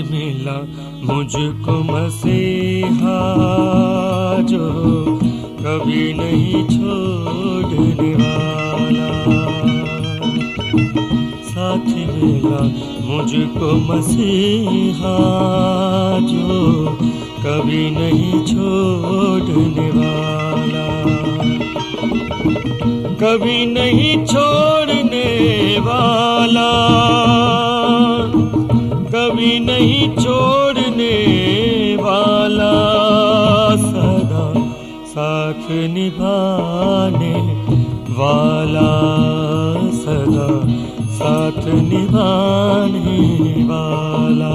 मिला मुझको मसीहा जो कभी नहीं छोड़ने वाला। साथी मिला मुझको मसीहा जो कभी नहीं छोड़ने वाला, कभी नहीं छोड़ने वाला, कभी नहीं छोड़ने वाला, सदा साथ निभाने वाला, सदा साथ निभाने वाला।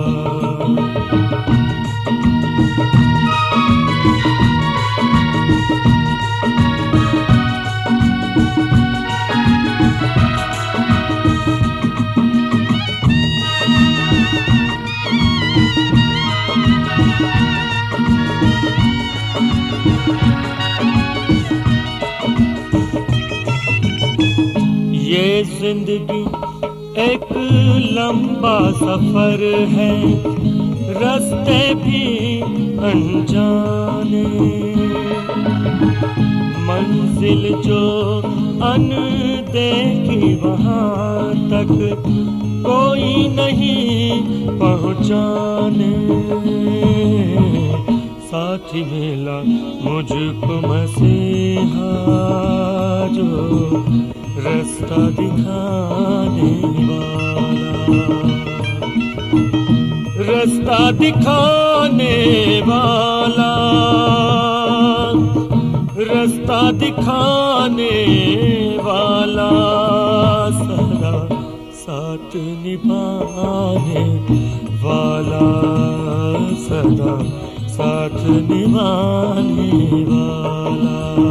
ये जिंदगी एक लंबा सफर है, रास्ते भी अनजाने, मंजिल जो अनदेखी वहाँ तक कोई नहीं पहुँचाने। साथी मिला मुझको मसीहा जो रास्ता दिखाने वाला, रास्ता दिखाने वाला, रास्ता दिखाने वाला, सदा साथ निभाने वाला, सदा साथ निभाने वाला।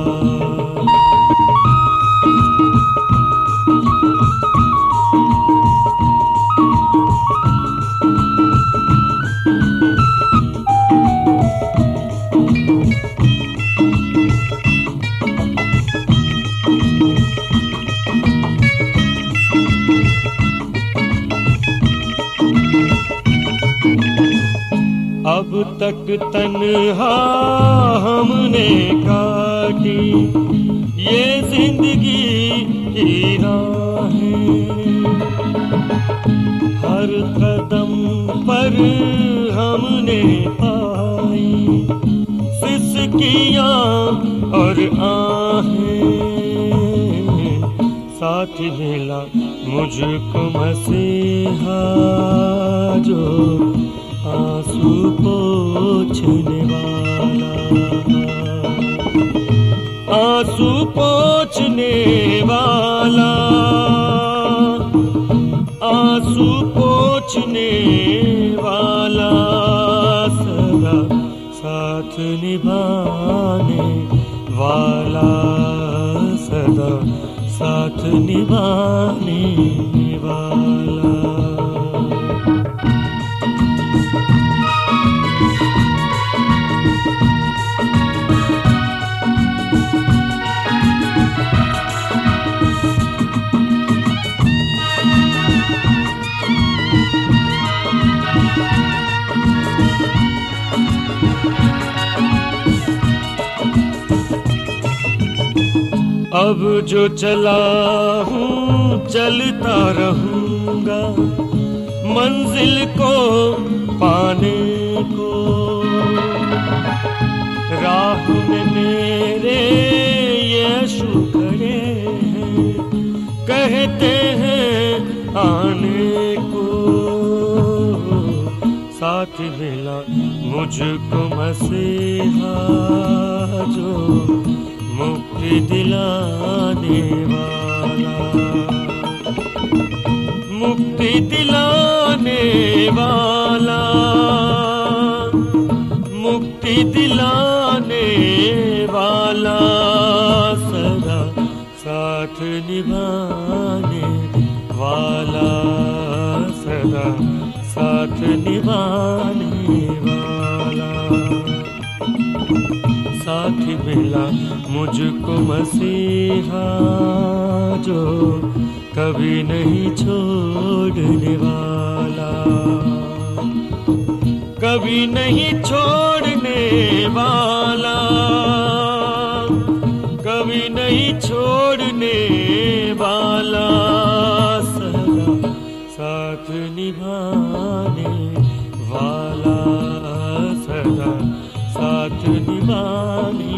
अब तक तन्हा हमने काटी ये जिंदगी की राहें, हर कदम पर हमने पाई सिसकियां और आहें। साथ मिला मुझको मसीहा जो आंसू पोंछने वाला, आंसू पोंछने वाला, आंसू पोंछने वाला, सदा साथ निभाने वाला, सदा साथ निभाने वाला। अब जो चला हूँ चलता रहूँगा मंजिल को पाने को, राह में मेरे यीशु खड़े हैं, कहते हैं आने को। साथ मिला मुझको मसीहा जो मुक्ति दिलाने वाला, मुक्ति दिलाने वाला, मुक्ति दिलाने वाला, सदा साथ निभाने वाला, सदा साथ निभाने वाला। साथी मिला मुझको मसीहा जो कभी नहीं छोड़ने वाला। कभी नहीं छोड़ने वाला, कभी नहीं छोड़ने वाला, सदा साथ निभाने वाला, सदा साथ निभाने